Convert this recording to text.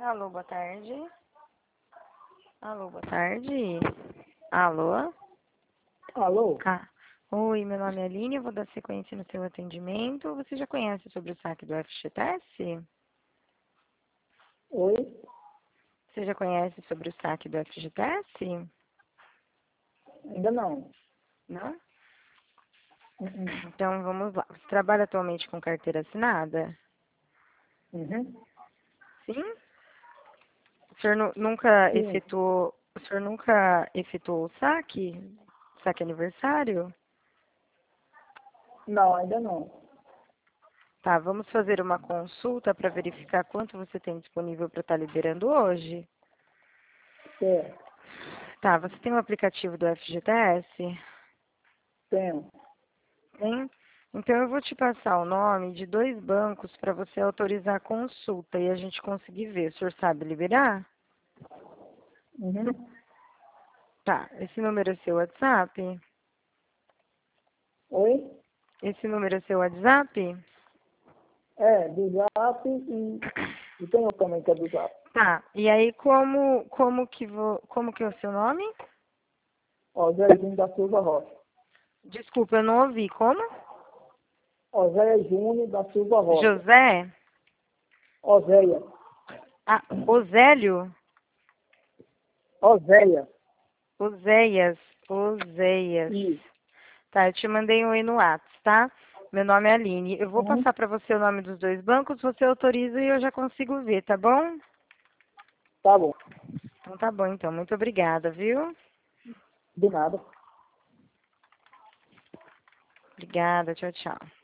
Alô, boa tarde. Alô, boa tarde. Alô? Alô? Oi, meu nome é Aline, eu vou dar sequência no seu atendimento. Você já conhece sobre o saque do FGTS? Oi? Você já conhece sobre o saque do FGTS? Ainda não. Não? Uhum. Então, vamos lá. Você trabalha atualmente com carteira assinada? Uhum. Sim? O senhor nunca Sim. efetuou, o senhor nunca efetuou o saque? Saque aniversário? Não, ainda não. Tá, vamos fazer uma consulta para verificar quanto você tem disponível para estar liberando hoje. Certo. Tá, você tem o aplicativo do FGTS? Tenho. Tem? Então eu vou te passar o nome de 2 bancos para você autorizar a consulta e a gente conseguir ver. O senhor sabe liberar? Uhum. Tá, esse número é seu WhatsApp? Oi? Esse número é seu WhatsApp? É, do Zap e tem outro também que é do Zap. Tá, e aí como que é o seu nome? Ó, Zé da Silva Rocha. Desculpa, eu não ouvi. Como? Ó, Zé Júnior da Silva Rocha. José? Oséia. Ah, Osélio? Oséia. Oséias. Oséias. Isso. Tá, eu te mandei um aí no WhatsApp, tá? Meu nome é Aline. Eu vou Uhum. passar para você o nome dos 2 bancos, você autoriza e eu já consigo ver, tá bom? Tá bom. Então tá bom, então. Muito obrigada, viu? De nada. Obrigada, tchau, tchau.